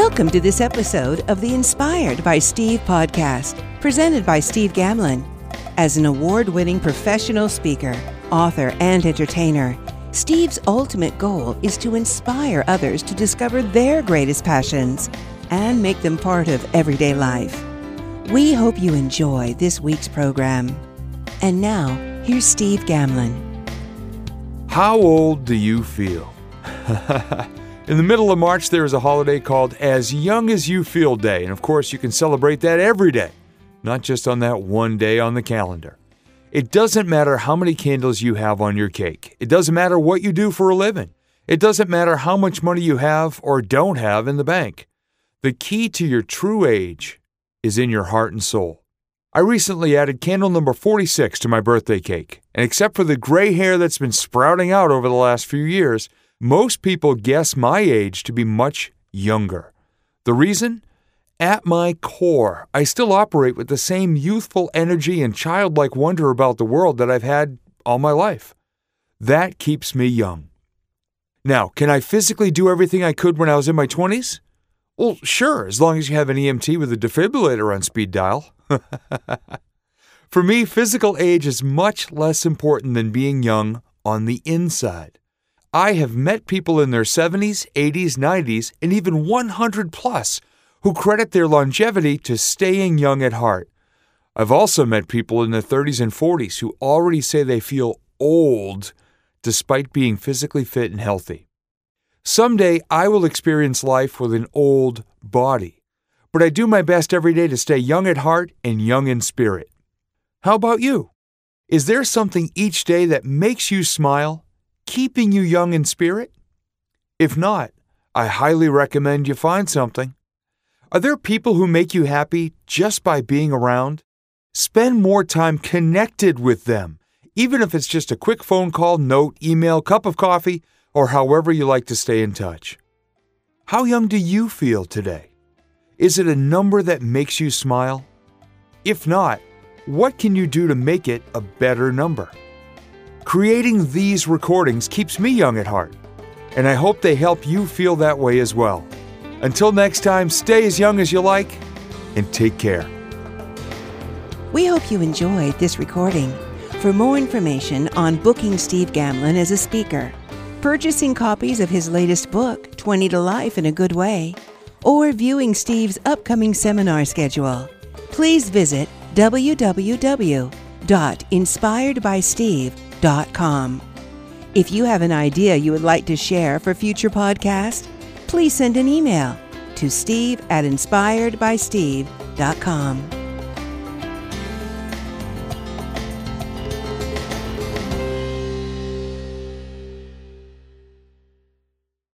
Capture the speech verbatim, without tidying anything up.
Welcome to this episode of the Inspired by Steve podcast, presented by Steve Gamlin. As an award-winning professional speaker, author, and entertainer, Steve's ultimate goal is to inspire others to discover their greatest passions and make them part of everyday life. We hope you enjoy this week's program. And now, here's Steve Gamlin. How old do you feel? In the middle of March, there is a holiday called As Young As You Feel Day, and of course you can celebrate that every day, not just on that one day on the calendar. It doesn't matter how many candles you have on your cake. It doesn't matter what you do for a living. It doesn't matter how much money you have or don't have in the bank. The key to your true age is in your heart and soul. I recently added candle number forty-six to my birthday cake, and except for the gray hair that's been sprouting out over the last few years, most people guess my age to be much younger. The reason? At my core, I still operate with the same youthful energy and childlike wonder about the world that I've had all my life. That keeps me young. Now, can I physically do everything I could when I was in my twenties? Well, sure, as long as you have an E M T with a defibrillator on speed dial. For me, physical age is much less important than being young on the inside. I have met people in their seventies, eighties, nineties, and even one hundred plus who credit their longevity to staying young at heart. I've also met people in their thirties and forties who already say they feel old despite being physically fit and healthy. Someday I will experience life with an old body, but I do my best every day to stay young at heart and young in spirit. How about you? Is there something each day that makes you smile, keeping you young in spirit? If not, I highly recommend you find something. Are there people who make you happy just by being around? Spend more time connected with them, even if it's just a quick phone call, note, email, cup of coffee, or however you like to stay in touch. How young do you feel today? Is it a number that makes you smile? If not, what can you do to make it a better number? Creating these recordings keeps me young at heart, and I hope they help you feel that way as well. Until next time, stay as young as you like, and take care. We hope you enjoyed this recording. For more information on booking Steve Gamlin as a speaker, purchasing copies of his latest book, twenty to Life in a Good Way, or viewing Steve's upcoming seminar schedule, please visit w w w dot inspired by steve dot com. If you have an idea you would like to share for future podcasts, please send an email to steve at inspired by steve dot com.